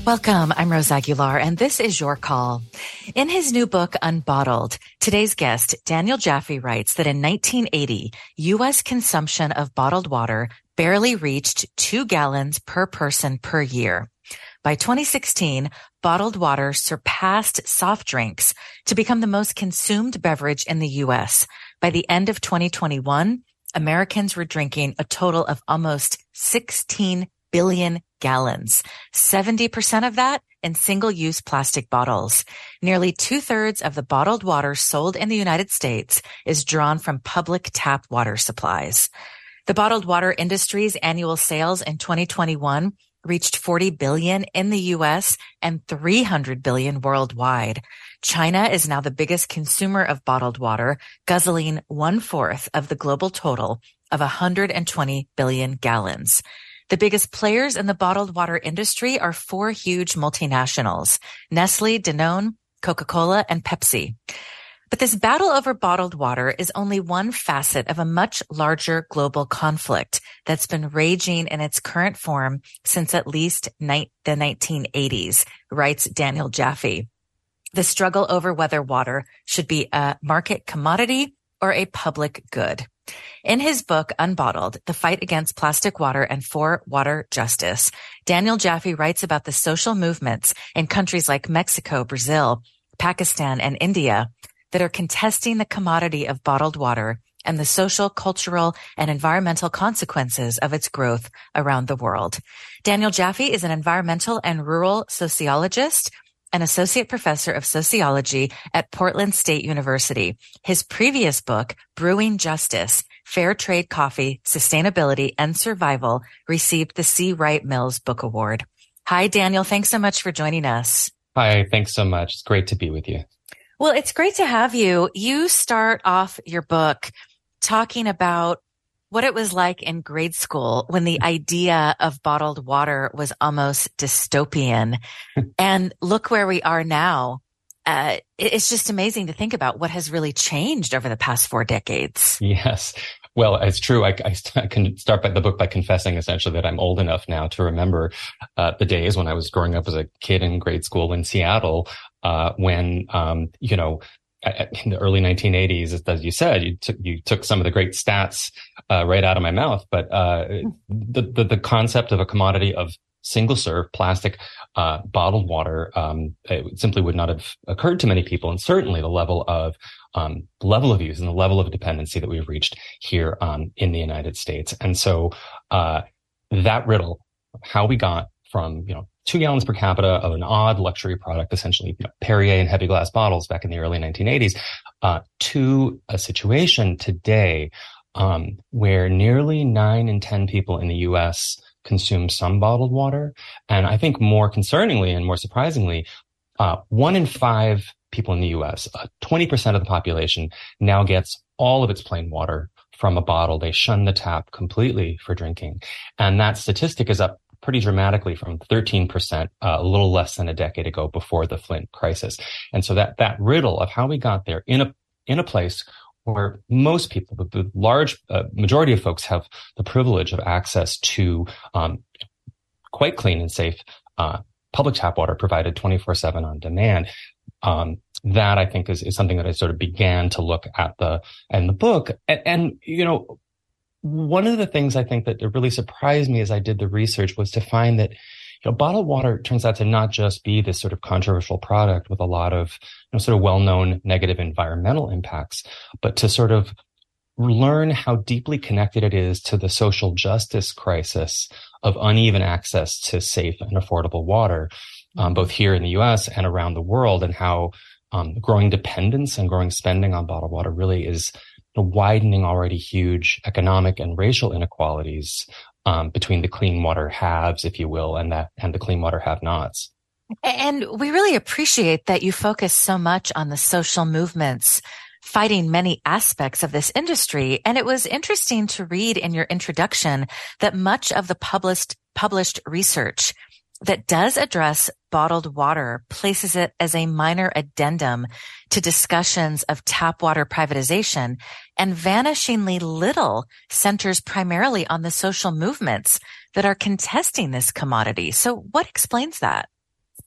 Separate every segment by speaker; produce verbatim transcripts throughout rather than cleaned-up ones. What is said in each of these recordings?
Speaker 1: Welcome. I'm Rose Aguilar, and this is Your Call. In his new book, Unbottled, today's guest, Daniel Jaffe, writes that in nineteen eighty, U S consumption of bottled water barely reached two gallons per person per year. By twenty sixteen, bottled water surpassed soft drinks to become the most consumed beverage in the U S. By the end of twenty twenty-one, Americans were drinking a total of almost sixteen billion gallons, seventy percent of that in single-use plastic bottles. Nearly two-thirds of the bottled water sold in the United States is drawn from public tap water supplies. The bottled water industry's annual sales in twenty twenty-one reached forty billion dollars in the U S and three hundred billion dollars worldwide. China is now the biggest consumer of bottled water, guzzling one-fourth of the global total of one hundred twenty billion gallons. The biggest players in the bottled water industry are four huge multinationals: Nestle, Danone, Coca-Cola, and Pepsi. But this battle over bottled water is only one facet of a much larger global conflict that's been raging in its current form since at least ni- the nineteen eighties, writes Daniel Jaffe. The struggle over whether water should be a market commodity or a public good. In his book, Unbottled, The Fight Against Plastic Water and for Water Justice, Daniel Jaffe writes about the social movements in countries like Mexico, Brazil, Pakistan, and India that are contesting the commodity of bottled water and the social, cultural, and environmental consequences of its growth around the world. Daniel Jaffe is an environmental and rural sociologist, an associate professor of sociology at Portland State University. His previous book, Brewing Justice, Fair Trade Coffee, Sustainability, and Survival, received the C. Wright Mills Book Award. Hi, Daniel. Thanks so much for joining us.
Speaker 2: Hi, thanks so much. It's great to be with you.
Speaker 1: Well, it's great to have you. You start off your book talking about what it was like in grade school when the idea of bottled water was almost dystopian. And look where we are now. Uh, it's just amazing to think about what has really changed over the past four decades.
Speaker 2: Yes. Well, it's true. I, I, I can start by the book by confessing essentially that I'm old enough now to remember uh, the days when I was growing up as a kid in grade school in Seattle, uh, when, um, you know, in the early nineteen eighties, as you said, you took, you took some of the great stats, uh, right out of my mouth. But, uh, the, the, the concept of a commodity of single serve plastic, uh, bottled water, um, it simply would not have occurred to many people. And certainly the level of, um, level of use and the level of dependency that we've reached here, um, in the United States. And so, uh, that riddle, how we got from, you know, two gallons per capita of an odd luxury product, essentially, you know, Perrier and heavy glass bottles back in the early nineteen eighties, uh, to a situation today, um, where nearly nine in ten people in the U S consume some bottled water. And I think more concerningly and more surprisingly, uh, one in five people in the U S, uh, twenty percent of the population now gets all of its plain water from a bottle. They shun the tap completely for drinking. And that statistic is up pretty dramatically from thirteen percent, uh, a little less than a decade ago before the Flint crisis. And so that, that riddle of how we got there in a, in a place where most people, the, the large uh, majority of folks have the privilege of access to, um, quite clean and safe, uh, public tap water provided twenty-four seven on demand. Um, that I think is, is something that I sort of began to look at the, in the book. And, and, you know, one of the things I think that really surprised me as I did the research was to find that, you know, bottled water turns out to not just be this sort of controversial product with a lot of, you know, sort of well-known negative environmental impacts, but to sort of learn how deeply connected it is to the social justice crisis of uneven access to safe and affordable water, um, both here in the U S and around the world, and how um, growing dependence and growing spending on bottled water really is widening already huge economic and racial inequalities um, between the clean water haves, if you will, and that and the clean water have-nots.
Speaker 1: And we really appreciate that you focus so much on the social movements fighting many aspects of this industry. And it was interesting to read in your introduction that much of the published published research that does address bottled water places it as a minor addendum to discussions of tap water privatization, and vanishingly little centers primarily on the social movements that are contesting this commodity. So what explains that?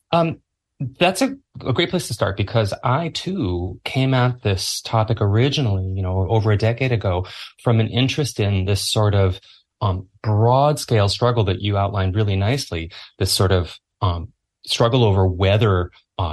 Speaker 2: Um, that's a, a great place to start because I too came at this topic originally, you know, over a decade ago from an interest in this sort of um, broad scale struggle that you outlined really nicely, this sort of um, struggle over whether uh,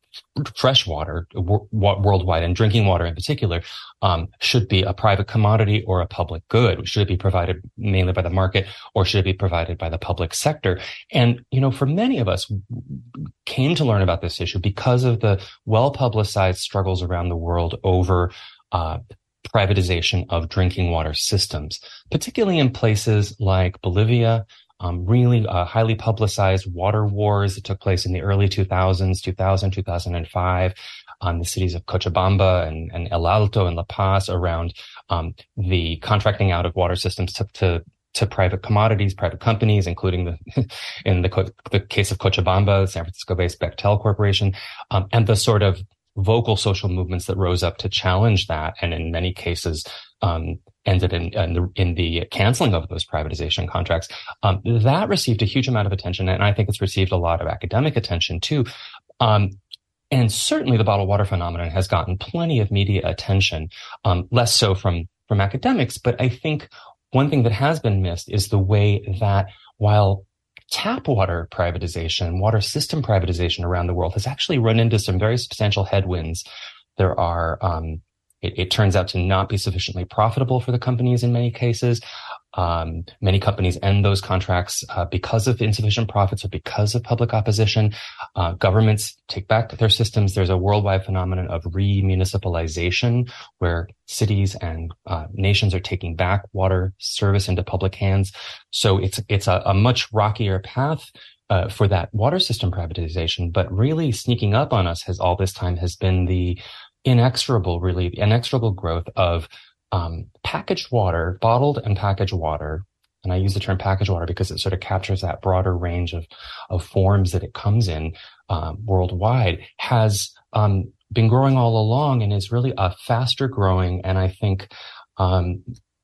Speaker 2: fresh water w- worldwide and drinking water in particular um, should be a private commodity or a public good. Should it be provided mainly by the market or should it be provided by the public sector? And, you know, for many of us came to learn about this issue because of the well-publicized struggles around the world over uh, privatization of drinking water systems, particularly in places like Bolivia, Um, really uh, highly publicized water wars that took place in the early two thousands, two thousand, two thousand five, um, the cities of Cochabamba and, and El Alto and La Paz around um, the contracting out of water systems to, to to private commodities, private companies, including the in the, the case of Cochabamba, San Francisco-based Bechtel Corporation, um, and the sort of vocal social movements that rose up to challenge that, and in many cases um, ended in, in, the, in the canceling of those privatization contracts. Um, that received a huge amount of attention, and I think it's received a lot of academic attention too. Um, and certainly the bottled water phenomenon has gotten plenty of media attention, um, less so from, from academics. But I think one thing that has been missed is the way that while tap water privatization, water system privatization around the world has actually run into some very substantial headwinds. There are, um, it, it turns out to not be sufficiently profitable for the companies in many cases. Um, many companies end those contracts uh, because of insufficient profits or because of public opposition. Uh, governments take back their systems. There's a worldwide phenomenon of remunicipalization, where cities and uh, nations are taking back water service into public hands. So it's it's a, a much rockier path uh, for that water system privatization. But really sneaking up on us has all this time has been the inexorable, really the inexorable growth of Um, packaged water, bottled and packaged water, and I use the term packaged water because it sort of captures that broader range of, of forms that it comes in um, worldwide, has um, been growing all along and is really a faster growing and I think um,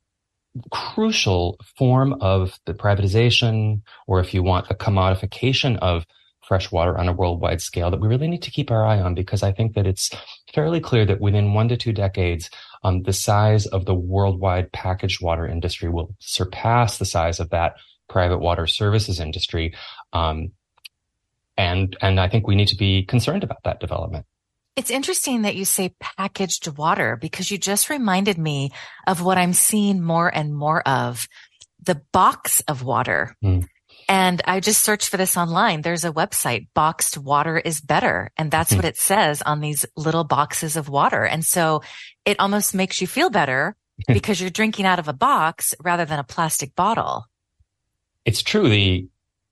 Speaker 2: crucial form of the privatization, or if you want, the commodification of fresh water on a worldwide scale that we really need to keep our eye on, because I think that it's fairly clear that within one to two decades, um, the size of the worldwide packaged water industry will surpass the size of that private water services industry. Um, and, and I think we need to be concerned about that development.
Speaker 1: It's interesting that you say packaged water, because you just reminded me of what I'm seeing more and more of, the box of water. Mm. And I just searched for this online. There's a website, Boxed Water is Better. And that's what it says on these little boxes of water. And so it almost makes you feel better because you're drinking out of a box rather than a plastic bottle.
Speaker 2: It's true. The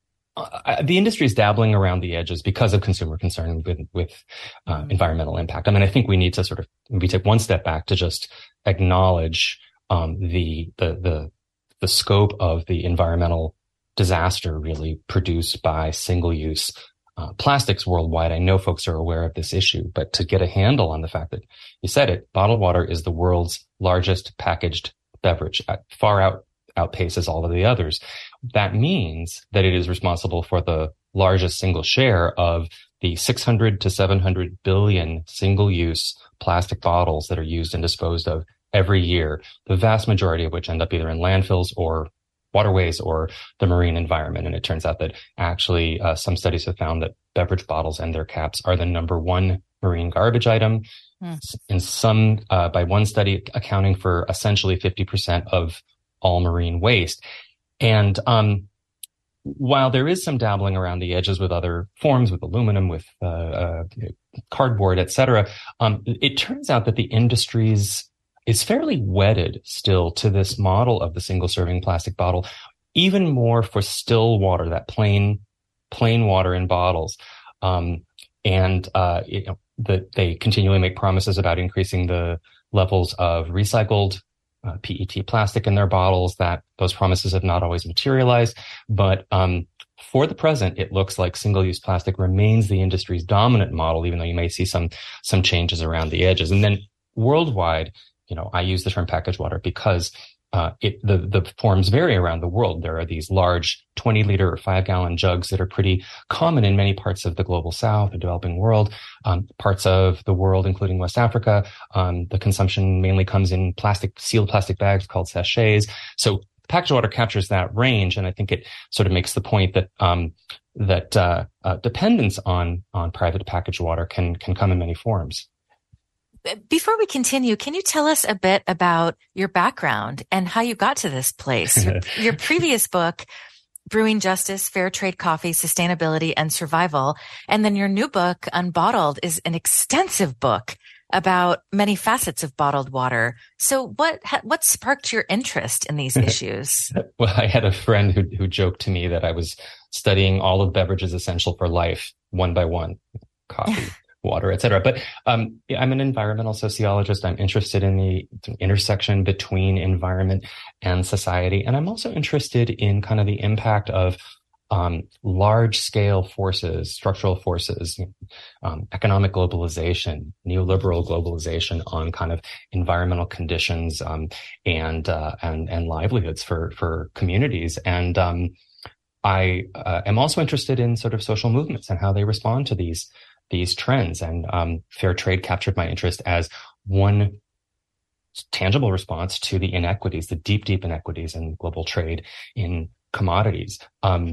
Speaker 2: uh, the industry is dabbling around the edges because of consumer concern with, with uh, environmental impact. I mean, I think we need to sort of maybe take one step back to just acknowledge um, the, the, the, the scope of the environmental disaster really produced by single-use uh, plastics worldwide. I know folks are aware of this issue, but to get a handle on the fact that you said it, bottled water is the world's largest packaged beverage, far out outpaces all of the others. That means that it is responsible for the largest single share of the six hundred to seven hundred billion single-use plastic bottles that are used and disposed of every year, the vast majority of which end up either in landfills or waterways or the marine environment. And it turns out that actually uh, some studies have found that beverage bottles and their caps are the number one marine garbage item. Mm. In some, uh, by one study, accounting for essentially fifty percent of all marine waste. And um, while there is some dabbling around the edges with other forms, with aluminum, with uh, uh, cardboard, et cetera, um, it turns out that the industry's is fairly wedded still to this model of the single-serving plastic bottle, even more for still water, that plain, plain water in bottles. Um, and uh, you know, the, they continually make promises about increasing the levels of recycled uh, P E T plastic in their bottles. That those promises have not always materialized, but um, for the present, it looks like single-use plastic remains the industry's dominant model, even though you may see some some changes around the edges. And then worldwide, you know, I use the term packaged water because uh, it, the, the forms vary around the world. There are these large twenty liter or five gallon jugs that are pretty common in many parts of the global south, the developing world, um, parts of the world, including West Africa. Um, the consumption mainly comes in plastic, sealed plastic bags called sachets. So packaged water captures that range. And I think it sort of makes the point that, um, that, uh, uh, dependence on, on private packaged water can, can come in many forms.
Speaker 1: Before we continue, can you tell us a bit about your background and how you got to this place? Your, your previous book, Brewing Justice, Fair Trade Coffee, Sustainability, and Survival. And then your new book, Unbottled, is an extensive book about many facets of bottled water. So what what sparked your interest in these issues?
Speaker 2: Well, I had a friend who who joked to me that I was studying all of beverages essential for life, one by one, coffee, water, et cetera. But um, I'm an environmental sociologist. I'm interested in the intersection between environment and society. And I'm also interested in kind of the impact of Um, large-scale forces, structural forces, um, economic globalization, neoliberal globalization on kind of environmental conditions um, and uh, and and livelihoods for for communities. And um, I uh, am also interested in sort of social movements and how they respond to these these trends. And um, fair trade captured my interest as one tangible response to the inequities, the deep, deep inequities in global trade in commodities. Um,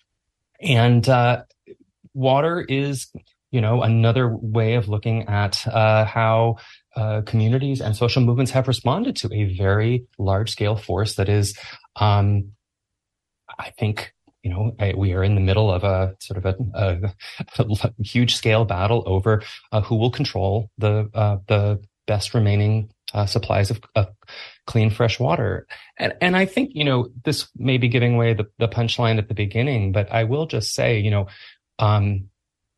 Speaker 2: And uh, water is, you know, another way of looking at uh, how uh, communities and social movements have responded to a very large-scale force that is, um, I think, you know, we are in the middle of a sort of a, a, a huge-scale battle over uh, who will control the uh, the best remaining uh, supplies of, of clean, fresh water. And, and I think, you know, this may be giving away the, the punchline at the beginning, but I will just say, you know, um,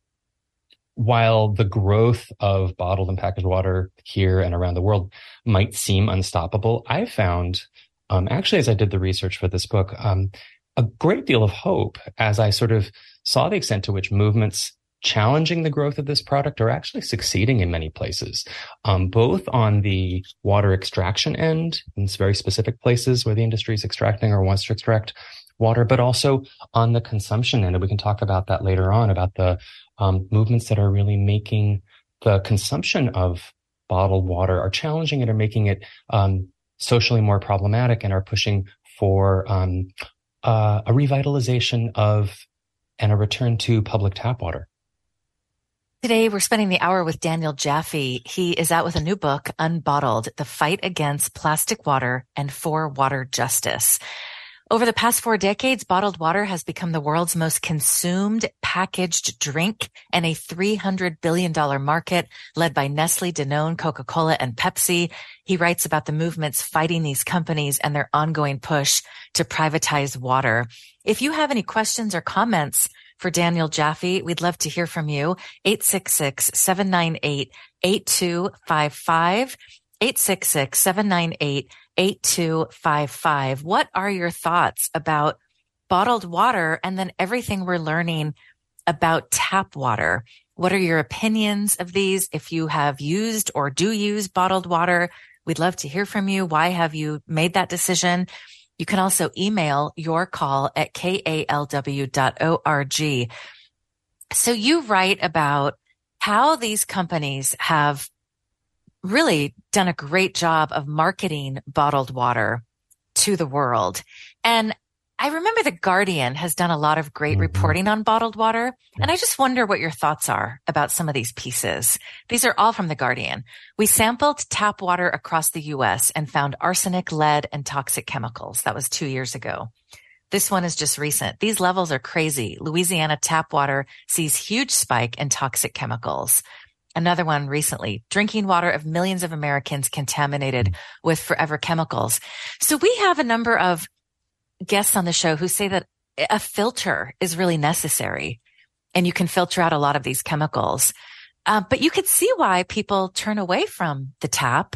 Speaker 2: while the growth of bottled and packaged water here and around the world might seem unstoppable, I found, um, actually, as I did the research for this book, um, a great deal of hope as I sort of saw the extent to which movements challenging the growth of this product are actually succeeding in many places, um, both on the water extraction end, in very specific places where the industry is extracting or wants to extract water, but also on the consumption end. And we can talk about that later on, about the um, movements that are really making the consumption of bottled water, are challenging it, are making it um, socially more problematic, and are pushing for um, uh, a revitalization of and a return to public tap water.
Speaker 1: Today, we're spending the hour with Daniel Jaffe. He is out with a new book, Unbottled, The Fight Against Plastic Water and for Water Justice. Over the past four decades, bottled water has become the world's most consumed packaged drink and a three hundred billion dollars market led by Nestle, Danone, Coca-Cola, and Pepsi. He writes about the movements fighting these companies and their ongoing push to privatize water. If you have any questions or comments for Daniel Jaffe, we'd love to hear from you. eight six six, seven nine eight, eight two five five. eight six six, seven nine eight, eight two five five. What are your thoughts about bottled water and then everything we're learning about tap water? What are your opinions of these? If you have used or do use bottled water, we'd love to hear from you. Why have you made that decision? You can also email your call at k a l w dot org. So you write about how these companies have really done a great job of marketing bottled water to the world. And I remember The Guardian has done a lot of great mm-hmm. reporting on bottled water. And I just wonder what your thoughts are about some of these pieces. These are all from The Guardian. We sampled tap water across the U S and found arsenic, lead, and toxic chemicals. That was two years ago. This one is just recent. These levels are crazy. Louisiana tap water sees huge spike in toxic chemicals. Another one recently, drinking water of millions of Americans contaminated with forever chemicals. So we have a number of guests on the show who say that a filter is really necessary and you can filter out a lot of these chemicals. Uh, but you could see why people turn away from the tap,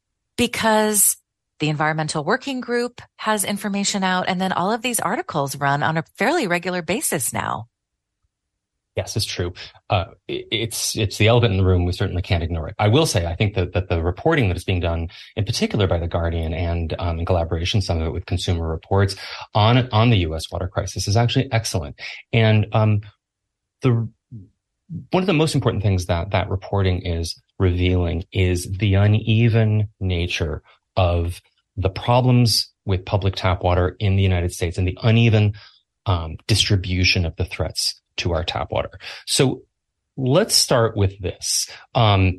Speaker 1: because the Environmental Working Group has information out, and then all of these articles run on a fairly regular basis now.
Speaker 2: Yes, it's true. Uh, it, it's it's the elephant in the room. We certainly can't ignore it. I will say, I think that, that the reporting that is being done, in particular by The Guardian and um, in collaboration, some of it with Consumer Reports, on on the U S water crisis is actually excellent. And um, the one of the most important things that that reporting is revealing is the uneven nature of the problems with public tap water in the United States and the uneven um, distribution of the threats to our tap water. So let's start with this. Um,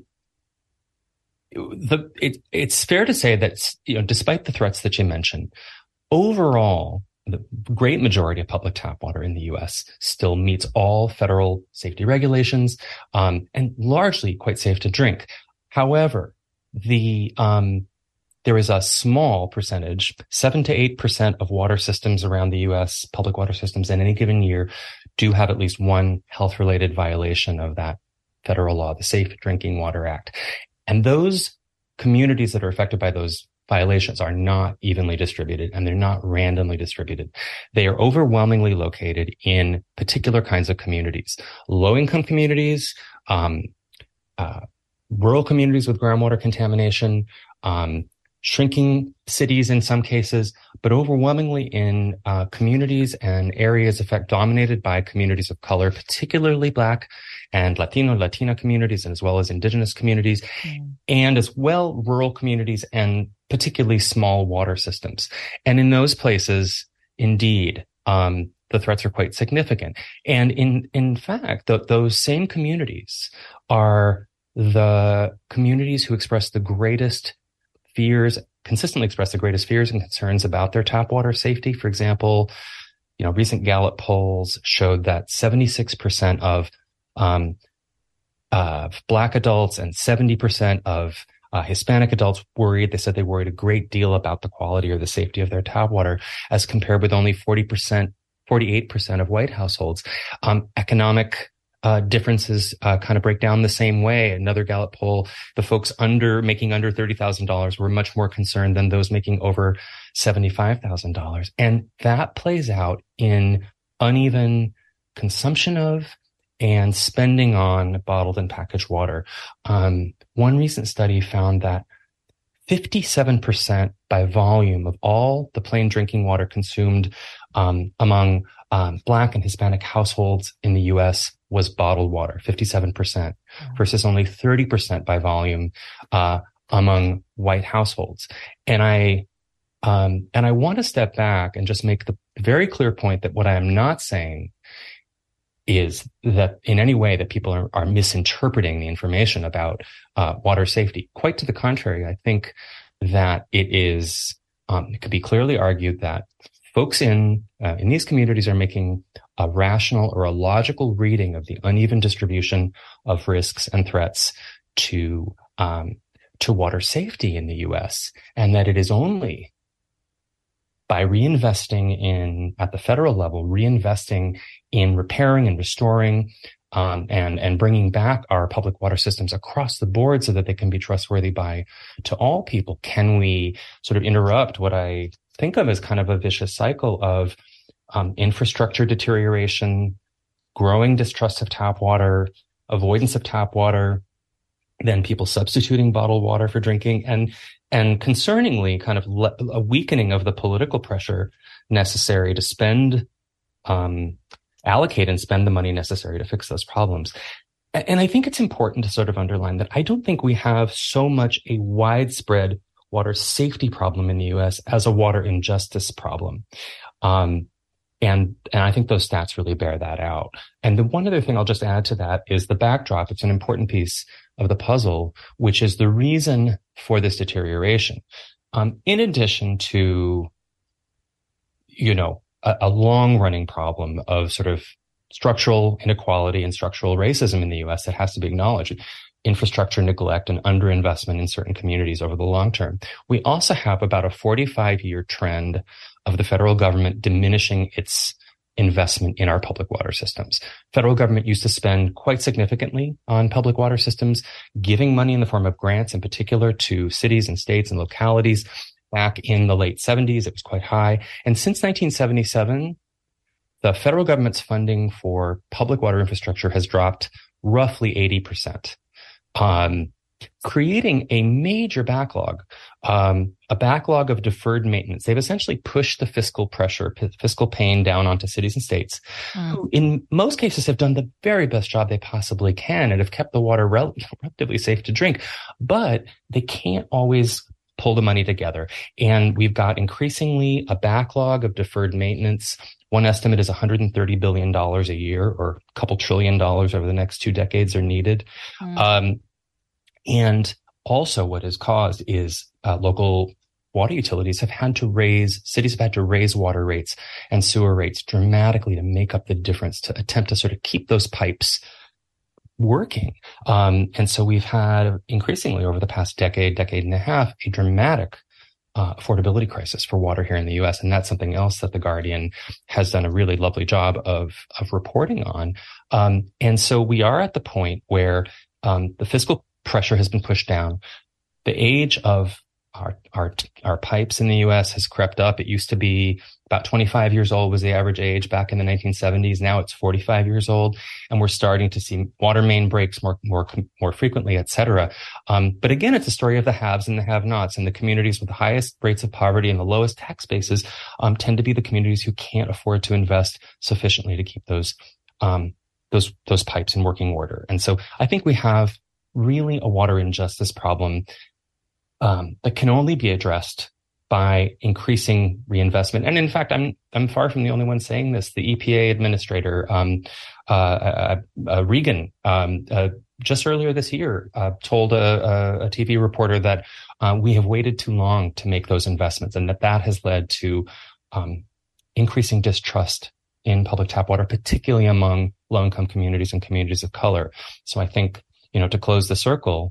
Speaker 2: the, it, it's fair to say that, you know, despite the threats that you mentioned, overall, the great majority of public tap water in the U S still meets all federal safety regulations, um, and largely quite safe to drink. However, the, um, there is a small percentage, seven to eight percent of water systems around the U S, public water systems in any given year, do have at least one health-related violation of that federal law, the Safe Drinking Water Act. And those communities that are affected by those violations are not evenly distributed, and they're not randomly distributed. They are overwhelmingly located in particular kinds of communities, low-income communities, um, uh, rural communities with groundwater contamination, um, shrinking cities in some cases, but overwhelmingly in uh, communities and areas affect dominated by communities of color, particularly Black and Latino, Latina communities, and as well as indigenous communities, mm. and as well rural communities and particularly small water systems. And in those places, indeed, um, the threats are quite significant. And in in fact, th- those same communities are the communities who express the greatest fears, consistently express the greatest fears and concerns about their tap water safety. For example, you know, recent Gallup polls showed that seventy-six percent of um, uh, Black adults and seventy percent of uh, Hispanic adults worried. They said they worried a great deal about the quality or the safety of their tap water, as compared with only forty percent, forty-eight percent of white households. Um, economic Uh, differences uh, kind of break down the same way. Another Gallup poll, the folks under making under thirty thousand dollars were much more concerned than those making over seventy-five thousand dollars. And that plays out in uneven consumption of and spending on bottled and packaged water. Um, one recent study found that fifty-seven percent by volume of all the plain drinking water consumed um, among um, Black and Hispanic households in the U S was bottled water, fifty-seven percent, versus only thirty percent by volume uh, among white households. And I um, and I want to step back and just make the very clear point that what I am not saying is that in any way that people are, are misinterpreting the information about uh, water safety. Quite to the contrary, I think that it is, um, it could be clearly argued that folks in uh, in these communities are making a rational or a logical reading of the uneven distribution of risks and threats to um, to water safety in the U S, and that it is only by reinvesting in, at the federal level, reinvesting in repairing and restoring um, and and bringing back our public water systems across the board so that they can be trustworthy by to all people, can we sort of interrupt what I think of as kind of a vicious cycle of um, infrastructure deterioration, growing distrust of tap water, avoidance of tap water, then people substituting bottled water for drinking, and and concerningly, kind of le- a weakening of the political pressure necessary to spend, um, allocate and spend the money necessary to fix those problems. And I think it's important to sort of underline that I don't think we have so much a widespread water safety problem in the U S as a water injustice problem. Um, and, and I think those stats really bear that out. And the one other thing I'll just add to that is the backdrop. It's an important piece of the puzzle, which is the reason for this deterioration. Um, in addition to, you know, a, a long-running problem of sort of structural inequality and structural racism in the U S that has to be acknowledged, infrastructure neglect and underinvestment in certain communities over the long term. We also have about a forty-five year trend of the federal government diminishing its investment in our public water systems. Federal government used to spend quite significantly on public water systems, giving money in the form of grants, in particular to cities and states and localities. Back in the late seventies, it was quite high. And since nineteen seventy-seven, the federal government's funding for public water infrastructure has dropped roughly eighty percent, um, creating a major backlog, um, a backlog of deferred maintenance. They've essentially pushed the fiscal pressure, p- fiscal pain down onto cities and states, mm. who in most cases have done the very best job they possibly can and have kept the water rel- relatively safe to drink. But they can't always pull the money together. And we've got increasingly a backlog of deferred maintenance. One estimate is one hundred thirty billion dollars a year, or a couple trillion dollars over the next two decades are needed. Mm. Um, and also what has caused is uh, local water utilities have had to raise, cities have had to raise water rates and sewer rates dramatically to make up the difference, to attempt to sort of keep those pipes working. Um, and so we've had increasingly over the past decade, decade and a half, a dramatic uh, affordability crisis for water here in the U S. And that's something else that The Guardian has done a really lovely job of, of reporting on. Um, and so we are at the point where um, the fiscal pressure has been pushed down. The age of our, our, our pipes in the U S has crept up. It used to be about twenty-five years old was the average age back in the nineteen seventies. Now it's forty-five years old, and we're starting to see water main breaks more, more, more frequently, et cetera. Um, but again, it's a story of the haves and the have-nots, and the communities with the highest rates of poverty and the lowest tax bases um, tend to be the communities who can't afford to invest sufficiently to keep those, um, those, those pipes in working order. And so I think we have really a water injustice problem um, that can only be addressed by increasing reinvestment. And in fact, I'm I'm far from the only one saying this. The E P A administrator, um, uh, uh, uh, Regan, um, uh, just earlier this year, uh, told a, a, a T V reporter that uh, we have waited too long to make those investments, and that that has led to um, increasing distrust in public tap water, particularly among low-income communities and communities of color. So I think, you know, to close the circle,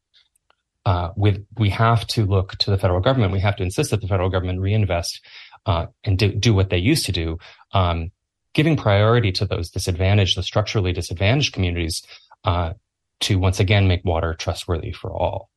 Speaker 2: Uh, with, we have to look to the federal government. We have to insist that the federal government reinvest uh, and do, do what they used to do, um, giving priority to those disadvantaged, the structurally disadvantaged communities, uh, to once again make water trustworthy for all.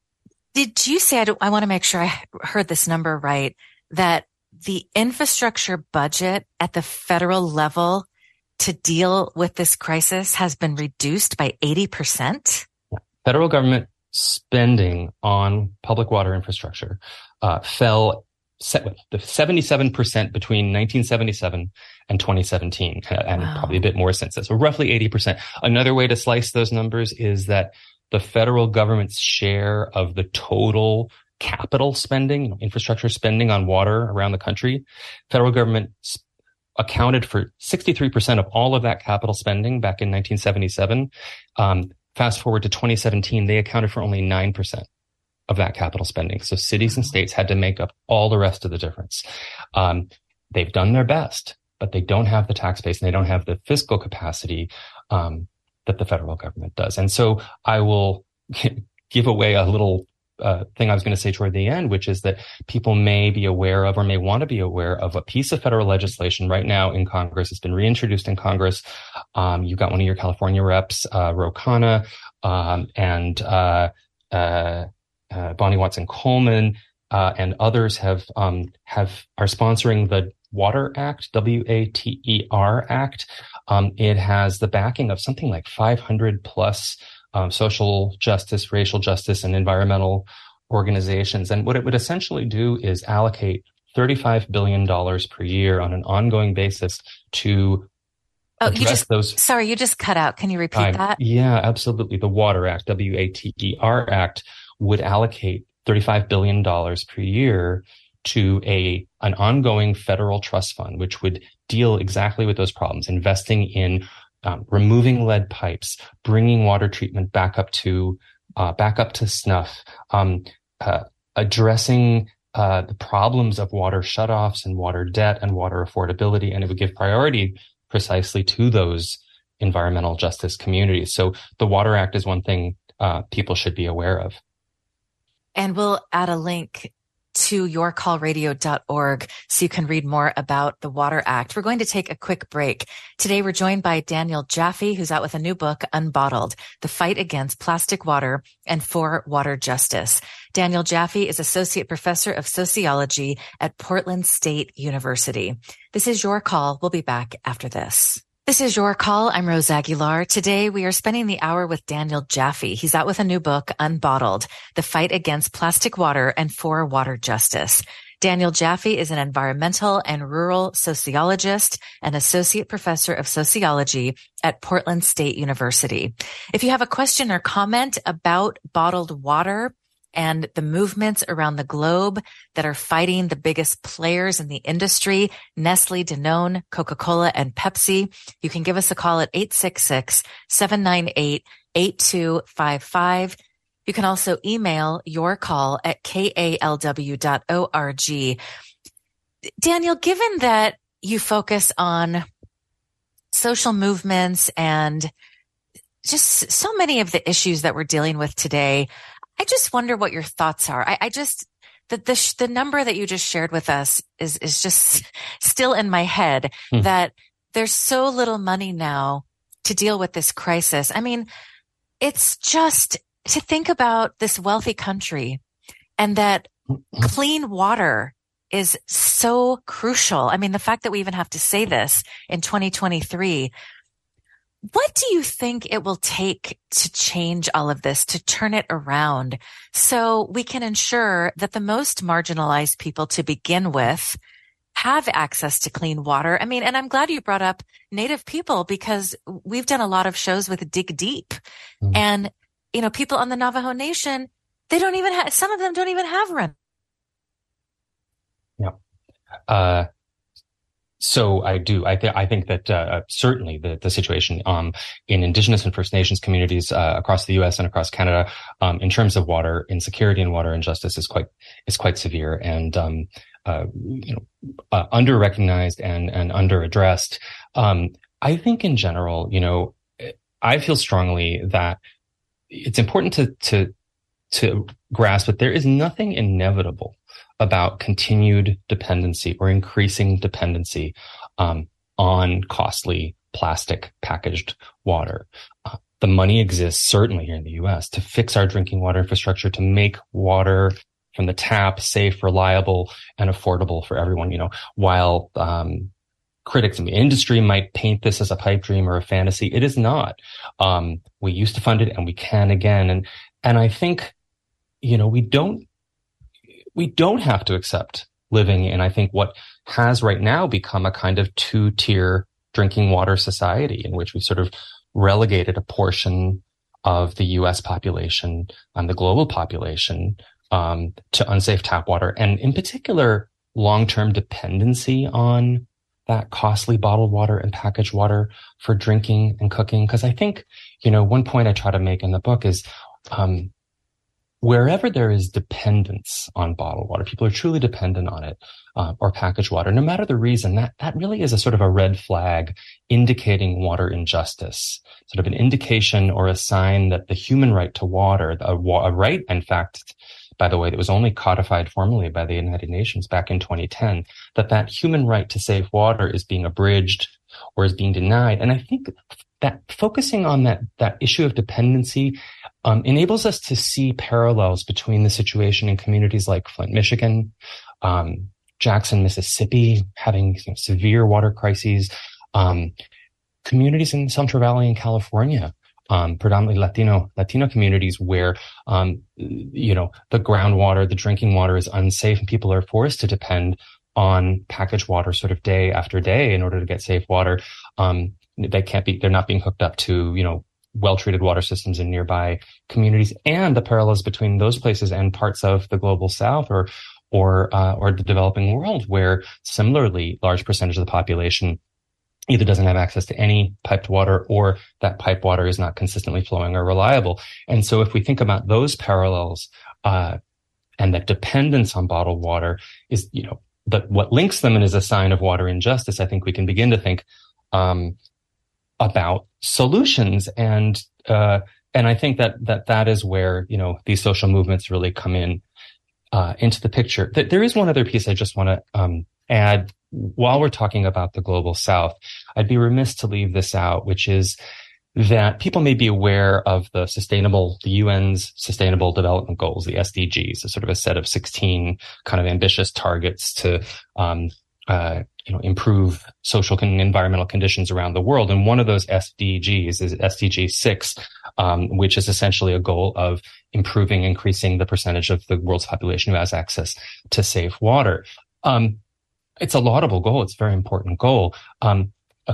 Speaker 1: Did you say, I, do, I want to make sure I heard this number right, that the infrastructure budget at the federal level to deal with this crisis has been reduced by eighty percent?
Speaker 2: Federal government spending on public water infrastructure uh, fell seventy-seven percent between nineteen seventy-seven and twenty seventeen, and wow. probably a bit more since then. So roughly eighty percent. Another way to slice those numbers is that the federal government's share of the total capital spending, infrastructure spending on water around the country, federal government accounted for sixty-three percent of all of that capital spending back in nineteen seventy-seven. Um, Fast forward to twenty seventeen, they accounted for only nine percent of that capital spending. So cities and states had to make up all the rest of the difference. Um, they've done their best, but they don't have the tax base and they don't have the fiscal capacity um, that the federal government does. And so I will give away a little uh, thing I was going to say toward the end, which is that people may be aware of or may want to be aware of a piece of federal legislation right now in Congress. It's been reintroduced in Congress. Um, you've got one of your California reps, uh, Ro Khanna, um, and uh, uh, uh, Bonnie Watson Coleman, uh, and others have um, have are sponsoring the Water Act, W A T E R Act. Um, it has the backing of something like five hundred plus Um, social justice, racial justice, and environmental organizations. And what it would essentially do is allocate thirty-five billion dollars per year on an ongoing basis to
Speaker 1: oh,
Speaker 2: address
Speaker 1: you just,
Speaker 2: those.
Speaker 1: Sorry, you just cut out. Can you repeat
Speaker 2: Time.
Speaker 1: that?
Speaker 2: Yeah, absolutely. The Water Act, W A T E R Act, would allocate thirty-five billion dollars per year to a an ongoing federal trust fund, which would deal exactly with those problems, investing in Um, removing lead pipes, bringing water treatment back up to uh, back up to snuff, um, uh, addressing uh, the problems of water shutoffs and water debt and water affordability, and it would give priority precisely to those environmental justice communities. So the Water Act is one thing uh, people should be aware of.
Speaker 1: And we'll add a link to your call radio dot org so you can read more about the Water Act. We're going to take a quick break. Today, we're joined by Daniel Jaffe, who's out with a new book, Unbottled, The Fight Against Plastic Water and for Water Justice. Daniel Jaffe is Associate Professor of Sociology at Portland State University. This is Your Call. We'll be back after this. This is Your Call. I'm Rose Aguilar. Today, we are spending the hour with Daniel Jaffe. He's out with a new book, Unbottled, The Fight Against Plastic Water and for Water Justice. Daniel Jaffe is an environmental and rural sociologist and associate professor of sociology at Portland State University. If you have a question or comment about bottled water and the movements around the globe that are fighting the biggest players in the industry, Nestle, Danone, Coca-Cola, and Pepsi, you can give us a call at eight six six, seven nine eight, eight two five five. You can also email your call at k a l w dot org. Daniel, given that you focus on social movements and just so many of the issues that we're dealing with today, I just wonder what your thoughts are. I, I just, the, the, the number that you just shared with us is, is just still in my head, hmm. that there's so little money now to deal with this crisis. I mean, it's just to think about this wealthy country and that clean water is so crucial. I mean, the fact that we even have to say this in twenty twenty-three, what do you think it will take to change all of this, to turn it around so we can ensure that the most marginalized people to begin with have access to clean water? I mean, and I'm glad you brought up Native people because we've done a lot of shows with Dig Deep, mm-hmm. and you know, people on the Navajo Nation, they don't even have, some of them don't even have run.
Speaker 2: Yeah. Uh, so I do, I, th- I think that, uh, certainly the, the situation, um, in Indigenous and First Nations communities, uh, across the U S and across Canada, um, in terms of water insecurity and water injustice is quite, is quite severe and, um, uh, you know, uh, under-recognized and, and under-addressed. Um, I think in general, you know, I feel strongly that it's important to, to, to grasp that there is nothing inevitable about continued dependency or increasing dependency, um, on costly plastic packaged water. Uh, the money exists certainly here in the U S to fix our drinking water infrastructure, to make water from the tap safe, reliable, and affordable for everyone. You know, while, um, critics in the industry might paint this as a pipe dream or a fantasy, it is not. Um, we used to fund it and we can again. And, and I think, you know, we don't, we don't have to accept living in, I think, what has right now become a kind of two-tier drinking water society in which we sort of relegated a portion of the U S population and the global population, um, to unsafe tap water. And in particular, long-term dependency on that costly bottled water and packaged water for drinking and cooking. Because I think, you know, one point I try to make in the book is, um, wherever there is dependence on bottled water, people are truly dependent on it, uh, or packaged water, no matter the reason, that, that really is a sort of a red flag indicating water injustice, sort of an indication or a sign that the human right to water, a, a right, in fact, by the way, that was only codified formally by the United Nations back in twenty ten, that that human right to safe water is being abridged or is being denied. And I think that focusing on that, that issue of dependency, um, enables us to see parallels between the situation in communities like Flint, Michigan, um, Jackson, Mississippi, having, you know, severe water crises, um, communities in Central Valley in California, Um, predominantly Latino, Latino communities where, um, you know, the groundwater, the drinking water is unsafe and people are forced to depend on packaged water sort of day after day in order to get safe water. Um, they can't be, they're not being hooked up to, you know, well-treated water systems in nearby communities, and the parallels between those places and parts of the global South or, or, uh, or the developing world where similarly large percentage of the population either doesn't have access to any piped water or that piped water is not consistently flowing or reliable. And so if we think about those parallels, uh, and that dependence on bottled water is, you know, that what links them and is a sign of water injustice, I think we can begin to think, um, about solutions. And, uh, and I think that, that that is where, you know, these social movements really come in, uh, into the picture. There is one other piece I just want to, um, add while we're talking about the global South. I'd be remiss to leave this out, which is that people may be aware of the sustainable, the U N's Sustainable Development Goals, the S D Gs, a sort of a set of sixteen kind of ambitious targets to, um, uh, you know, improve social and environmental conditions around the world. And one of those S D Gs is S D G six, um, which is essentially a goal of improving, increasing the percentage of the world's population who has access to safe water. Um, it's a laudable goal. It's a very important goal. Um,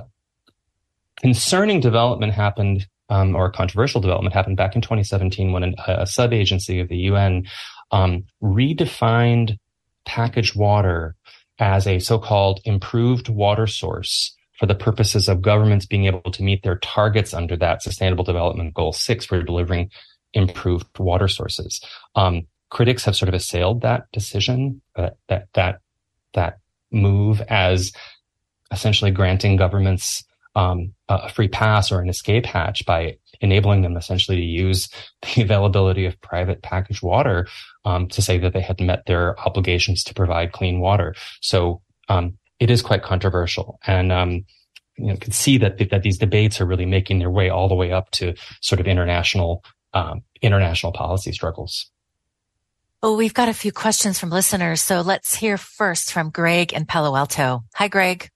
Speaker 2: Concerning development happened, um, or controversial development happened back in twenty seventeen when an, a sub-agency of the U N um, redefined packaged water as a so-called improved water source for the purposes of governments being able to meet their targets under that Sustainable Development Goal six for delivering improved water sources. Um, critics have sort of assailed that decision, uh, that that that move as essentially granting governments Um, a free pass or an escape hatch by enabling them essentially to use the availability of private packaged water um, to say that they had met their obligations to provide clean water. So um, it is quite controversial, and um, you know, can see that that these debates are really making their way all the way up to sort of international um, international policy struggles.
Speaker 1: Well, we've got a few questions from listeners, so let's hear first from Greg in Palo Alto. Hi, Greg.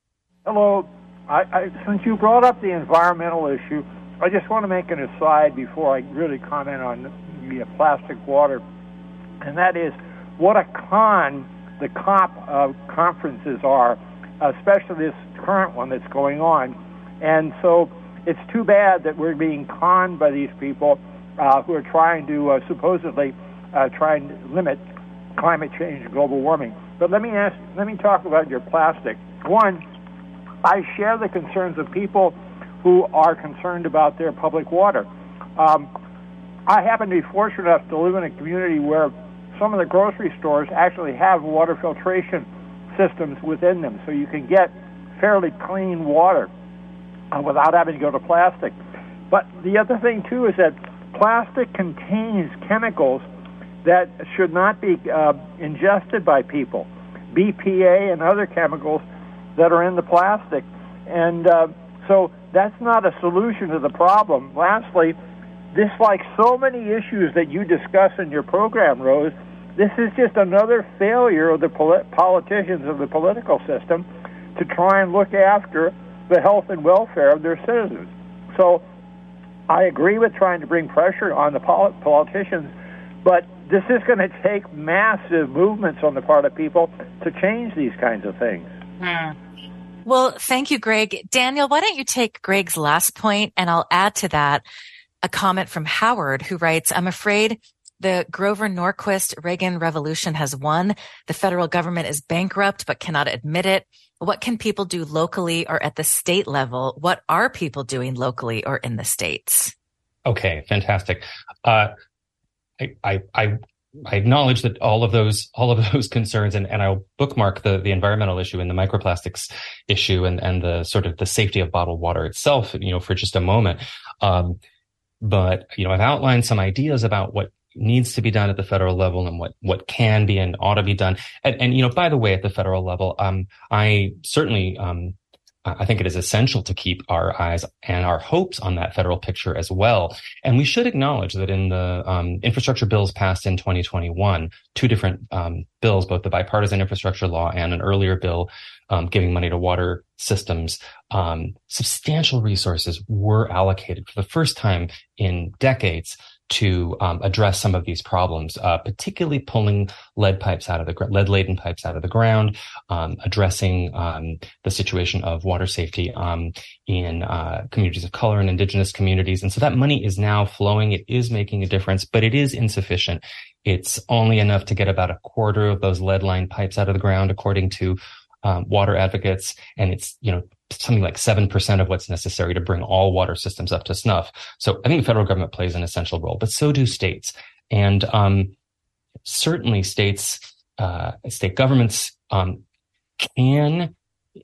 Speaker 3: Hello. I, I, since you brought up the environmental issue, I just want to make an aside before I really comment on the plastic water, and that is what a con the COP uh, conferences are, especially this current one that's going on. And so it's too bad that we're being conned by these people uh, who are trying to uh, supposedly uh, try and limit climate change and global warming. But let me ask, let me talk about your plastic. One, I share the concerns of people who are concerned about their public water. Um, I happen to be fortunate enough to live in a community where some of the grocery stores actually have water filtration systems within them, so you can get fairly clean water uh, without having to go to plastic. But the other thing, too, is that plastic contains chemicals that should not be uh, ingested by people, B P A and other chemicals that are in the plastic. And uh, so that's not a solution to the problem. Lastly, this, like so many issues that you discuss in your program, Rose, this is just another failure of the polit- politicians of the political system to try and look after the health and welfare of their citizens. So I agree with trying to bring pressure on the polit- politicians, but this is going to take massive movements on the part of people to change these kinds of things.
Speaker 1: Hmm. Well, thank you, Greg. Daniel, why don't you take Greg's last point, and I'll add to that a comment from Howard, who writes, I'm afraid the Grover Norquist Reagan revolution has won. The federal government is bankrupt but cannot admit it. What can people do locally or at the state level? What are people doing locally or in the states?
Speaker 2: Okay, fantastic. Uh, I, I, I I acknowledge that all of those, all of those concerns, and, and I'll bookmark the, the environmental issue and the microplastics issue and, and the sort of the safety of bottled water itself, you know, for just a moment. Um, but, you know, I've outlined some ideas about what needs to be done at the federal level and what, what can be and ought to be done. And, and, you know, by the way, at the federal level, um, I certainly, um, I think it is essential to keep our eyes and our hopes on that federal picture as well. And we should acknowledge that in the um, infrastructure bills passed in twenty twenty-one, two different um, bills, both the bipartisan infrastructure law and an earlier bill um, giving money to water systems, um, substantial resources were allocated for the first time in decades to um, address some of these problems, uh, particularly pulling lead pipes out of the gr- lead-laden pipes out of the ground, um, addressing um, the situation of water safety um, in uh, communities of color and indigenous communities. And so that money is now flowing. It is making a difference, but it is insufficient. It's only enough to get about a quarter of those lead-lined pipes out of the ground, according to um, water advocates, and it's, you know, something like seven percent of what's necessary to bring all water systems up to snuff. So I think the federal government plays an essential role, but so do states. And um, certainly states, uh, state governments um, can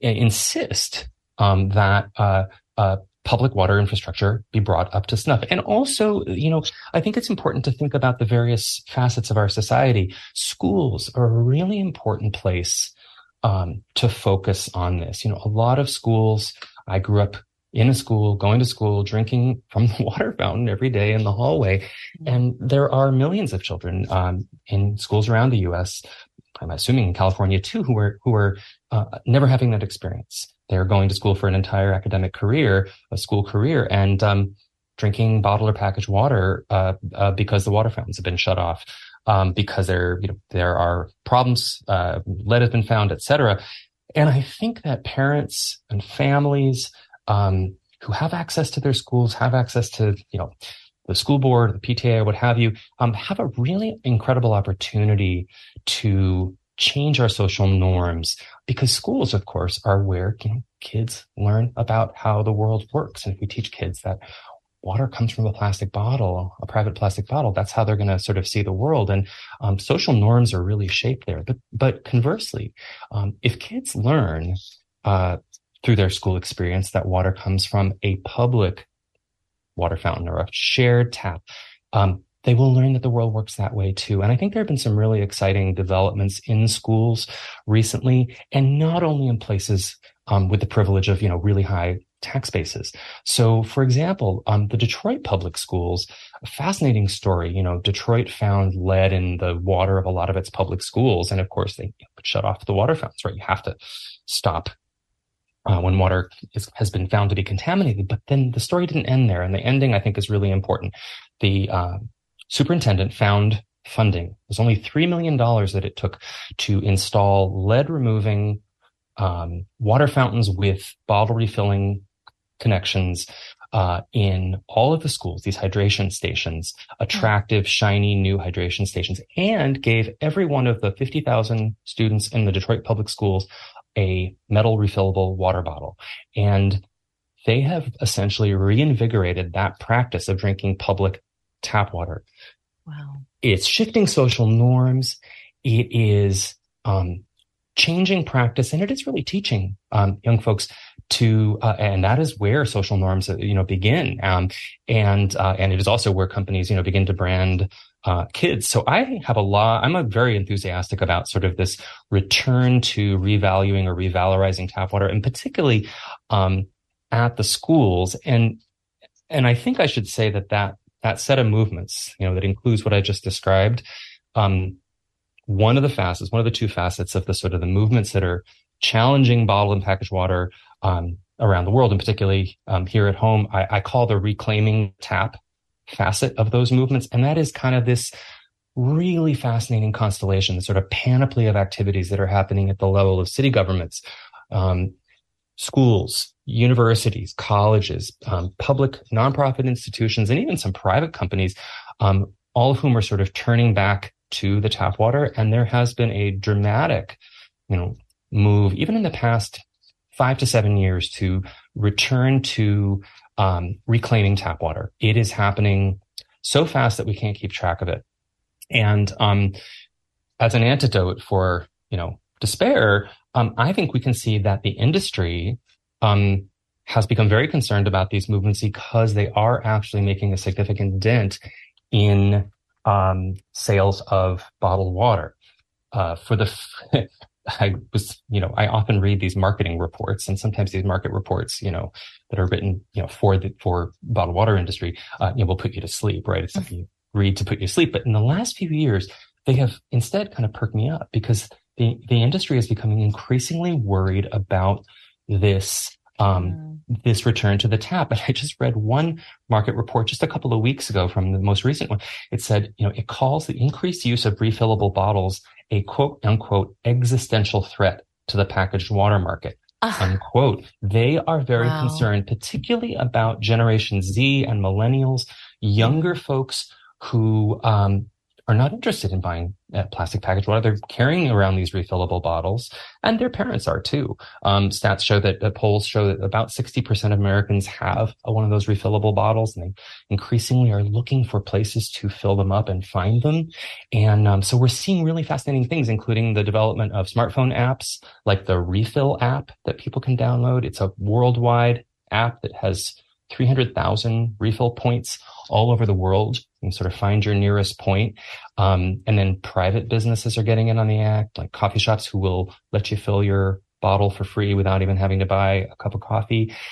Speaker 2: insist um, that uh, uh, public water infrastructure be brought up to snuff. And also, you know, I think it's important to think about the various facets of our society. Schools are a really important place Um, to focus on this. You know, a lot of schools, I grew up in a school, going to school, drinking from the water fountain every day in the hallway. And there are millions of children um, in schools around the U S, I'm assuming in California too, who are who are uh, never having that experience. They're going to school for an entire academic career, a school career, and um, drinking bottled or packaged water uh, uh, because the water fountains have been shut off, um, because there you know there are problems, uh, lead has been found, et cetera. And I think that parents and families um, who have access to their schools, have access to, you know, the school board, the P T A, or what have you, um, have a really incredible opportunity to change our social norms, because schools, of course, are where, you know, kids learn about how the world works. And if we teach kids that water comes from a plastic bottle, a private plastic bottle, that's how they're going to sort of see the world. And um, social norms are really shaped there. But, but conversely, um, if kids learn uh, through their school experience that water comes from a public water fountain or a shared tap, um, they will learn that the world works that way too. And I think there have been some really exciting developments in schools recently, and not only in places um, with the privilege of, you know, really high tax bases. So, for example, um, the Detroit public schools, a fascinating story. You know, Detroit found lead in the water of a lot of its public schools. And of course, they shut off the water fountains, right? You have to stop uh, when water is, has been found to be contaminated. But then the story didn't end there. And the ending, I think, is really important. The uh, superintendent found funding. It was only three million dollars that it took to install lead-removing um, water fountains with bottle refilling connections uh, in all of the schools, these hydration stations, attractive, shiny new hydration stations, and gave every one of the fifty thousand students in the Detroit public schools a metal refillable water bottle. And they have essentially reinvigorated that practice of drinking public tap water.
Speaker 1: Wow. It's
Speaker 2: shifting social norms. It is um, changing practice, and it is really teaching um, young folks to, uh, and that is where social norms, you know, begin. Um, and, uh, and it is also where companies, you know, begin to brand, uh, kids. So I have a lot, I'm a very enthusiastic about sort of this return to revaluing or revalorizing tap water, and particularly, um, at the schools. And, and I think I should say that that, that set of movements, you know, that includes what I just described, um, one of the facets, one of the two facets of the sort of the movements that are challenging bottled and packaged water um, around the world, and particularly um, here at home, I, I call the reclaiming tap facet of those movements. And that is kind of this really fascinating constellation, the sort of panoply of activities that are happening at the level of city governments, um, schools, universities, colleges, um, public nonprofit institutions, and even some private companies, um, all of whom are sort of turning back to the tap water. And there has been a dramatic, you know, move, even in the past five to seven years, to return to um, reclaiming tap water. It is happening so fast that we can't keep track of it. And um, as an antidote for, you know, despair, um, I think we can see that the industry um, has become very concerned about these movements because they are actually making a significant dent in um, sales of bottled water. Uh, for the, f- I was, you know, I often read these marketing reports, and sometimes these market reports, you know, that are written, you know, for the, for bottled water industry, uh, you know, will put you to sleep, right? It's something you read to put you to sleep. But in the last few years, they have instead kind of perked me up, because the, the industry is becoming increasingly worried about this, um, mm. this return to the tap. And I just read one market report just a couple of weeks ago from the most recent one. It said, you know, it calls the increased use of refillable bottles a quote unquote existential threat to the packaged water market. Uh, unquote. They are very wow. concerned, particularly about Generation Z and millennials, younger mm. folks who, um, are not interested in buying uh, plastic packaged water. They're carrying around these refillable bottles, and their parents are too. Um, stats show that, uh, polls show that about sixty percent of Americans have uh, one of those refillable bottles, and they increasingly are looking for places to fill them up and find them. And um, so we're seeing really fascinating things, including the development of smartphone apps like the Refill app that people can download. It's a worldwide app that has three hundred thousand refill points all over the world. You can sort of find your nearest point. Um, and then private businesses are getting in on the act, like coffee shops who will let you fill your bottle for free without even having to buy a cup of coffee.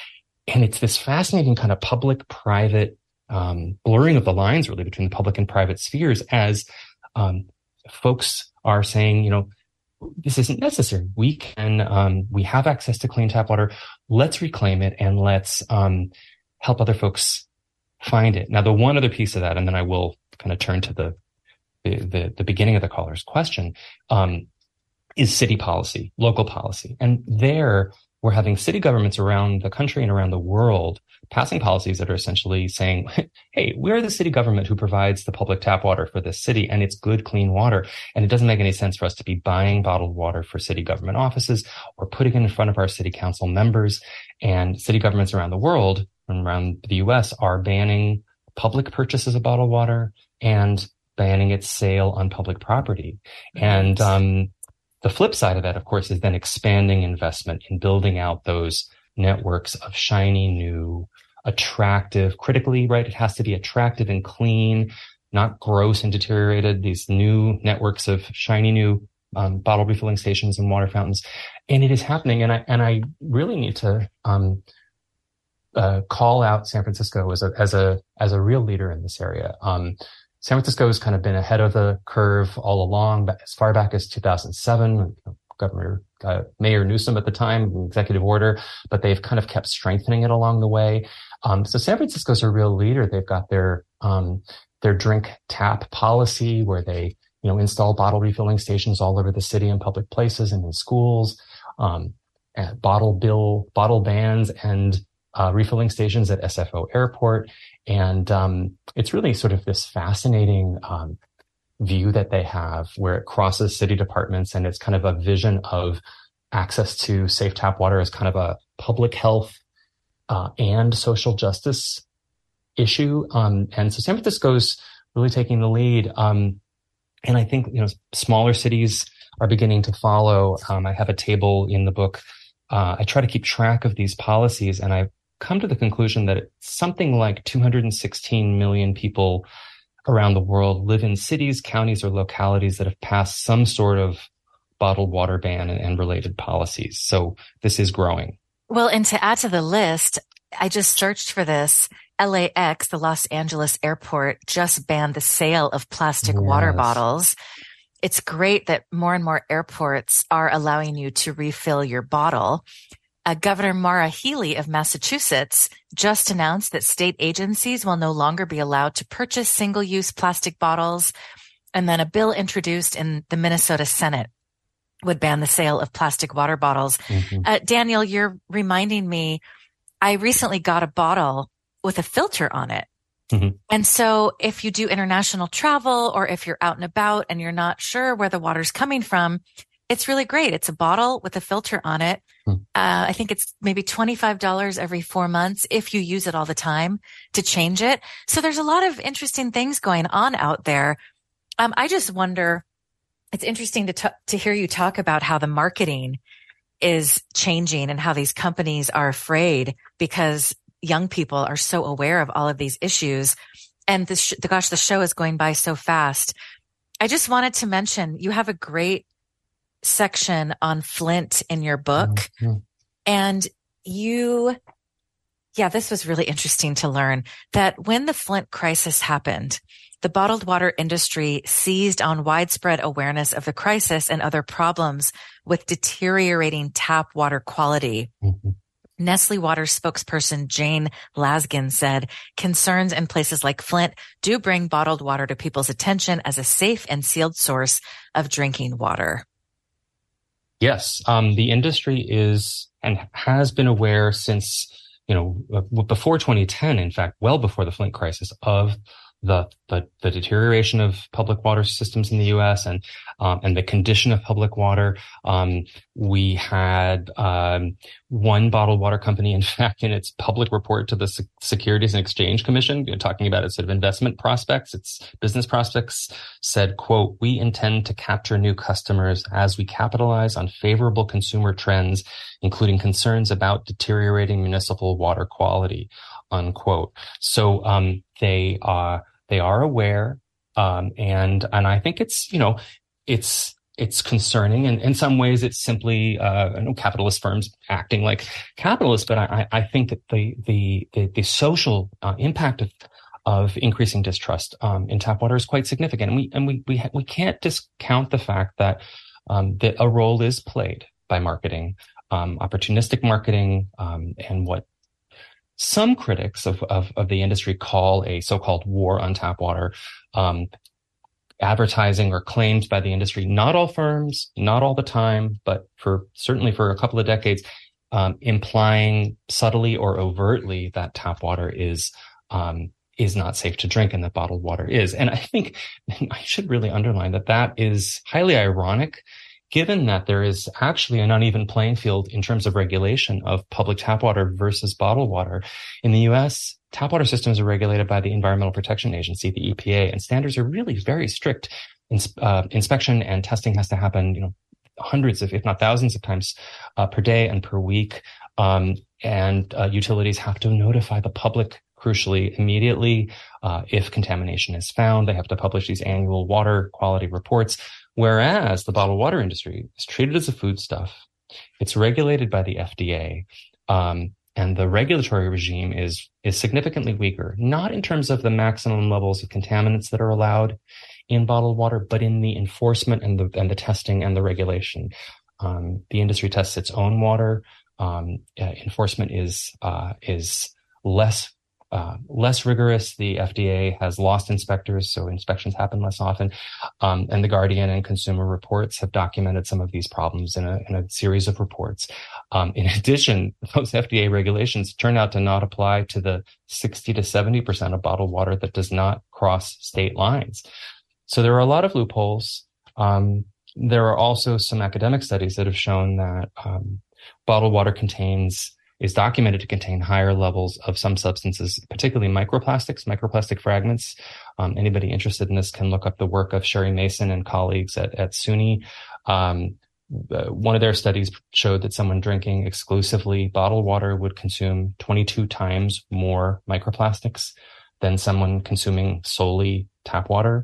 Speaker 2: and it's this fascinating kind of public-private um, blurring of the lines, really, between the public and private spheres, as um, folks are saying, you know, this isn't necessary. We can, um, we have access to clean tap water. Let's reclaim it and let's um, help other folks find it. Now, the one other piece of that, and then I will kind of turn to the the the, the beginning of the caller's question, um, is city policy, local policy, and there we're having city governments around the country and around the world passing policies that are essentially saying, hey, we're the city government who provides the public tap water for this city, and it's good, clean water. And it doesn't make any sense for us to be buying bottled water for city government offices or putting it in front of our city council members. And city governments around the world and around the U S are banning public purchases of bottled water and banning its sale on public property. Right. And um, the flip side of that, of course, is then expanding investment in building out those networks of shiny, new, attractive, critically, right? It has to be attractive and clean, not gross and deteriorated. These new networks of shiny, new um, bottle refilling stations and water fountains. And it is happening. And I, and I really need to um, uh, call out San Francisco as a, as a, as a real leader in this area. Um, San Francisco has kind of been ahead of the curve all along, but as far back as two thousand seven, Governor uh, Mayor Newsom at the time, executive order, but they've kind of kept strengthening it along the way. Um, so San Francisco's a real leader. They've got their um, their drink tap policy, where they you know install bottle refilling stations all over the city in public places and in schools, um, and bottle bill bottle bans and uh, refilling stations at S F O Airport. And um, it's really sort of this fascinating um, view that they have where it crosses city departments, and it's kind of a vision of access to safe tap water as kind of a public health uh, and social justice issue. Um, and so San Francisco's really taking the lead. Um, and I think, you know, smaller cities are beginning to follow. Um, I have a table in the book. Uh, I try to keep track of these policies, and I've come to the conclusion that it's something like two hundred sixteen million people around the world live in cities, counties, or localities that have passed some sort of bottled water ban and, and related policies. So this is growing.
Speaker 1: Well, and to add to the list, I just searched for this. L A X, the Los Angeles airport, just banned the sale of plastic yes. water bottles. It's great that more and more airports are allowing you to refill your bottle. Uh, Governor Maura Healey of Massachusetts just announced that state agencies will no longer be allowed to purchase single-use plastic bottles. And then a bill introduced in the Minnesota Senate would ban the sale of plastic water bottles. Mm-hmm. Uh, Daniel, you're reminding me, I recently got a bottle with a filter on it. Mm-hmm. And so if you do international travel, or if you're out and about and you're not sure where the water's coming from, it's really great. It's a bottle with a filter on it. Uh, I think it's maybe twenty-five dollars every four months if you use it all the time to change it. So there's a lot of interesting things going on out there. Um, I just wonder, it's interesting to t- to hear you talk about how the marketing is changing and how these companies are afraid because young people are so aware of all of these issues. And this, sh- the, gosh, the show is going by so fast. I just wanted to mention, you have a great section on Flint in your book. Mm-hmm. And you, yeah, this was really interesting to learn that when the Flint crisis happened, the bottled water industry seized on widespread awareness of the crisis and other problems with deteriorating tap water quality. Mm-hmm. Nestle Water spokesperson Jane Laskin said, concerns in places like Flint do bring bottled water to people's attention as a safe and sealed source of drinking water.
Speaker 2: Yes, um, the industry is and has been aware since, you know, before twenty ten, in fact, well before the Flint crisis, of the the, the deterioration of public water systems in the U S and um, and the condition of public water. Um, we had um, one bottled water company, in fact, in its public report to the Se- Securities and Exchange Commission, you know, talking about its sort of investment prospects, its business prospects, said, quote, "We intend to capture new customers as we capitalize on favorable consumer trends, including concerns about deteriorating municipal water quality," unquote. So um, they are they are aware, um, and and I think it's you know it's it's concerning, and in some ways it's simply uh, I know capitalist firms acting like capitalists. But I, I think that the the the, the social uh, impact of of increasing distrust um, in tap water is quite significant, and we and we we ha- we can't discount the fact that um, that a role is played by marketing, um, opportunistic marketing, um, and what some critics of, of of the industry call a so-called war on tap water. Um, advertising or claims by the industry, not all firms, not all the time, but for certainly for a couple of decades, um, implying subtly or overtly that tap water is um, is not safe to drink and that bottled water is. And I think I should really underline that that is highly ironic, given that there is actually an uneven playing field in terms of regulation of public tap water versus bottled water. In the U S, tap water systems are regulated by the Environmental Protection Agency, the E P A, and standards are really very strict. Ins- uh, inspection and testing has to happen, you know, hundreds of, if not thousands of times uh, per day and per week. Um, and uh, utilities have to notify the public, crucially, immediately uh, if contamination is found. They have to publish these annual water quality reports. Whereas the bottled water industry is treated as a foodstuff. It's regulated by the F D A. Um, And the regulatory regime is is significantly weaker, not in terms of the maximum levels of contaminants that are allowed in bottled water, but in the enforcement and the and the testing and the regulation. Um, the industry tests its own water. Um, uh, enforcement is uh, is less uh, less rigorous. The F D A has lost inspectors, so inspections happen less often. Um, and the Guardian and Consumer Reports have documented some of these problems in a in a series of reports. Um, in addition, those F D A regulations turn out to not apply to the sixty to seventy percent of bottled water that does not cross state lines. So there are a lot of loopholes. Um, there are also some academic studies that have shown that um, bottled water contains, is documented to contain higher levels of some substances, particularly microplastics, microplastic fragments. Um, anybody interested in this can look up the work of Sherry Mason and colleagues at, at SUNY. Um, Uh, one of their studies showed that someone drinking exclusively bottled water would consume twenty-two times more microplastics than someone consuming solely tap water.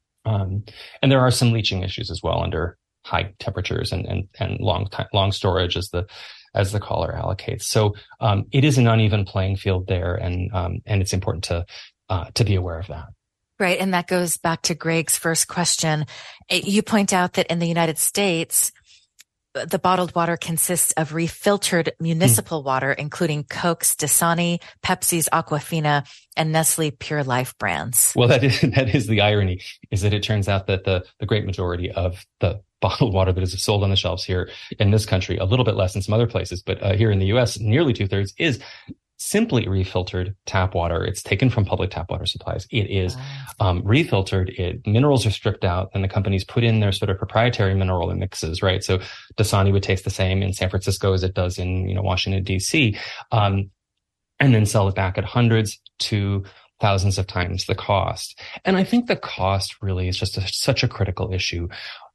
Speaker 2: Um, and there are some leaching issues as well under high temperatures and and, and long time, long storage, as the as the caller allocates. So um, it is an uneven playing field there, and um, and it's important to uh, to be aware of that.
Speaker 1: Right, and that goes back to Greg's first question. You point out that in the United States, the bottled water consists of refiltered municipal mm. water, including Coke's Dasani, Pepsi's Aquafina, and Nestle Pure Life brands.
Speaker 2: Well, that is that is the irony, is that it turns out that the, the great majority of the bottled water that is sold on the shelves here in this country, a little bit less in some other places, but uh, here in the U S, nearly two-thirds is simply refiltered tap water. It's taken from public tap water supplies. It is wow. um, refiltered. It minerals are stripped out, and the companies put in their sort of proprietary mineral mixes, right? So Dasani would taste the same in San Francisco as it does in, you know, Washington, D C, um, and then sell it back at hundreds to thousands of times the cost. And I think the cost really is just a, such a critical issue.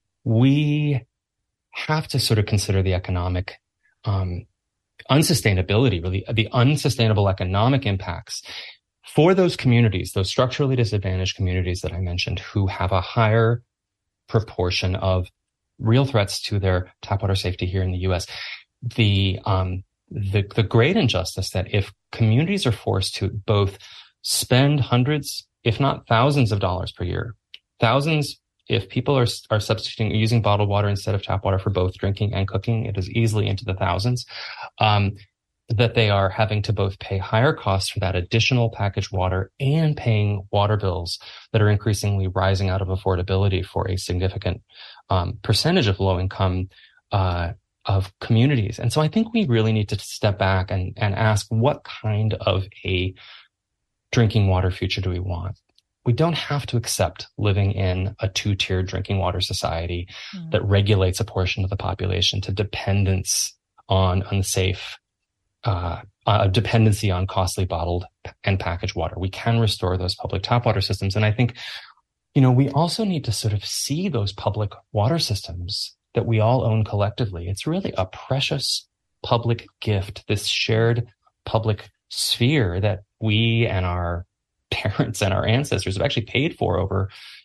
Speaker 2: We have to sort of consider the economic um unsustainability, really, the unsustainable economic impacts for those communities, those structurally disadvantaged communities that I mentioned, who have a higher proportion of real threats to their tap water safety here in the U S. The, um, the, the great injustice that if communities are forced to both spend hundreds, if not thousands of dollars per year, thousands, if people are are substituting using bottled water instead of tap water for both drinking and cooking, it is easily into the thousands, um, that they are having to both pay higher costs for that additional packaged water and paying water bills that are increasingly rising out of affordability for a significant um, percentage of low income uh, of communities. And so I think we really need to step back and, and ask, what kind of a drinking water future do we want? We don't have to accept living in a two-tiered drinking water society mm. that regulates a portion of the population to dependence on unsafe, uh, a dependency on costly bottled and packaged water. We can restore those public tap water systems. And I think, you know, we also need to sort of see those public water systems that we all own collectively. It's really a precious public gift, this shared public sphere that we and our parents and our ancestors have actually paid for over,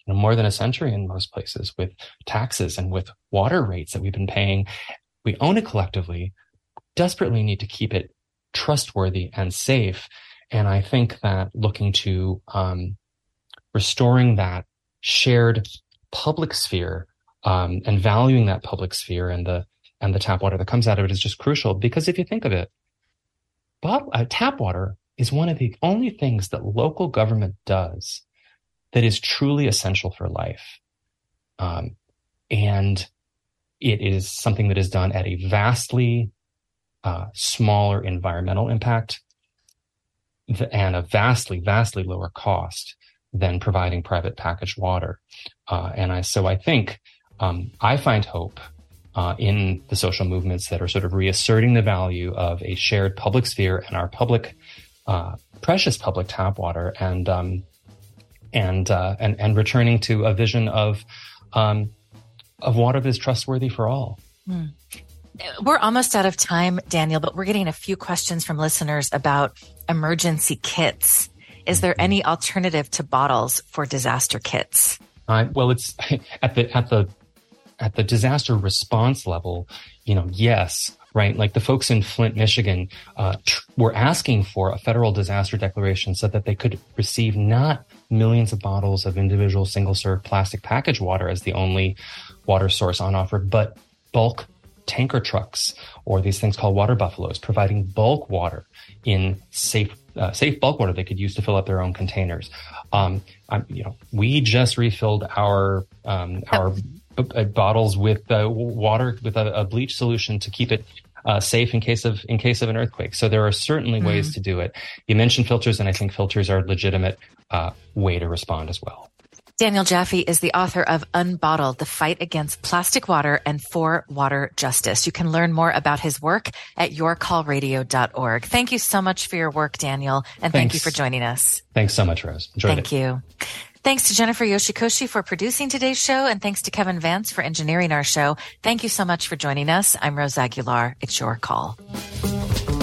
Speaker 2: you know, more than a century in most places, with taxes and with water rates that we've been paying. We own it collectively, desperately need to keep it trustworthy and safe. And I think that looking to um, restoring that shared public sphere um, and valuing that public sphere and the and the tap water that comes out of it is just crucial. Because if you think of it, bottle, uh, tap water is one of the only things that local government does that is truly essential for life. Um, and it is something that is done at a vastly uh, smaller environmental impact and a vastly, vastly lower cost than providing private packaged water. Uh, and I, so I think um, I find hope uh, in the social movements that are sort of reasserting the value of a shared public sphere and our public, uh, precious public tap water, and um, and uh, and and returning to a vision of um, of water that is trustworthy for all.
Speaker 1: Mm. We're almost out of time, Daniel, but we're getting a few questions from listeners about emergency kits. Is there any alternative to bottles for disaster kits?
Speaker 2: Uh, well, it's at the at the at the disaster response level. You know, yes, right. Like the folks in Flint, Michigan, uh, tr- were asking for a federal disaster declaration so that they could receive not millions of bottles of individual single-serve plastic packaged water as the only water source on offer, but bulk tanker trucks, or these things called water buffaloes, providing bulk water in safe, uh, safe bulk water they could use to fill up their own containers. Um, I'm, you know, we just refilled our um, our b- bottles with uh, water with a, a bleach solution to keep it uh, safe in case of in case of an earthquake. So there are certainly mm. ways to do it. You mentioned filters, and I think filters are a legitimate uh, way to respond as well.
Speaker 1: Daniel Jaffe is the author of Unbottled, The Fight Against Plastic Water and for Water Justice. You can learn more about his work at your call radio dot org. Thank you so much for your work, Daniel, and Thanks. Thank you for joining us.
Speaker 2: Thanks so much, Rose. Enjoyed
Speaker 1: Thank
Speaker 2: it.
Speaker 1: you. Thanks to Jennifer Yoshikoshi for producing today's show, and thanks to Kevin Vance for engineering our show. Thank you so much for joining us. I'm Rose Aguilar. It's your call.